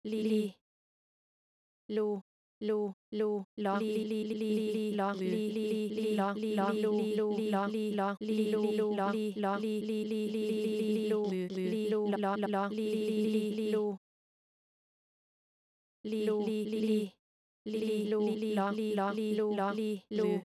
li lu lu lu lo li li li li lo li li li lo lo lu lu lo li lo li lu lo li lo li li li li lu li lu lo lo li li lu li lu li li li lu lo li lo li lu lo li lu